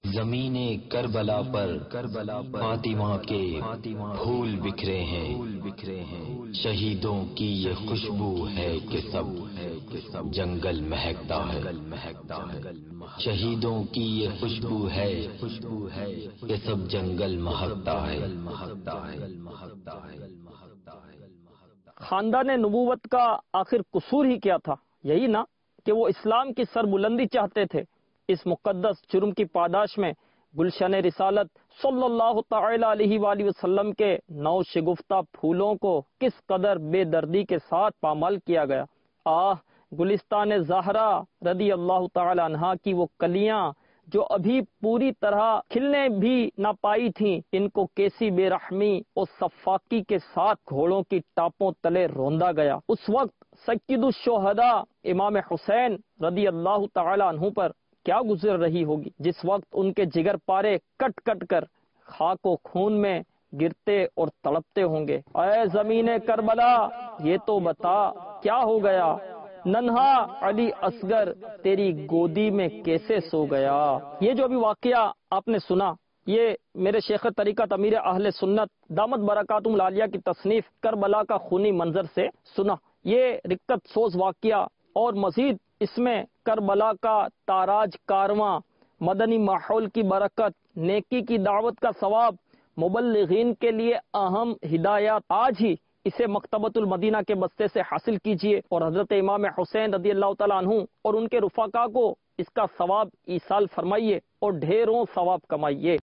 زمین کربلا پر فاطمہ کے پھول بکھرے ہیں، شہیدوں کی یہ خوشبو ہے کہ سب جنگل مہکتا ہے، شہیدوں کی یہ خوشبو ہے کہ سب جنگل مہکتا ہے۔ خاندان نبوت کا آخر قصور ہی کیا تھا؟ یہی نا کہ وہ اسلام کی سربلندی چاہتے تھے۔ اس مقدس جرم کی پاداش میں گلشن رسالت صلی اللہ تعالی علیہ وآلہ وسلم کے نو شگفتہ پھولوں کو کس قدر بے دردی کے ساتھ پامال کیا گیا۔ گلستان زہرا رضی اللہ تعالی عنہا کی وہ کلیاں جو ابھی پوری طرح کھلنے بھی نہ پائی تھیں، ان کو کیسی بے رحمی اور صفاقی کے ساتھ گھوڑوں کی ٹاپوں تلے روندا گیا۔ اس وقت سید الشہداء امام حسین رضی اللہ تعالی عنہ پر کیا گزر رہی ہوگی، جس وقت ان کے جگر پارے کٹ کٹ کر خاک و خون میں گرتے اور تڑپتے ہوں گے۔ اے زمین کربلا، یہ تو بتا کیا ہو گیا، ننھا علی اصغر تیری گودی میں کیسے سو گیا۔ یہ جو ابھی واقعہ آپ نے سنا، یہ میرے شیخ طریقت امیر اہل سنت دامت برکاتہم العالیہ کی تصنیف کربلا کا خونی منظر سے سنا۔ یہ رقت سوز واقعہ اور مزید اس میں کربلا کا تاراج کارواں، مدنی ماحول کی برکت، نیکی کی دعوت کا ثواب، مبلغین کے لیے اہم ہدایات، آج ہی اسے مکتبۃ المدینہ کے بستے سے حاصل کیجیے اور حضرت امام حسین رضی اللہ تعالیٰ عنہ اور ان کے رفقا کو اس کا ثواب ایصال فرمائیے اور ڈھیروں ثواب کمائیے۔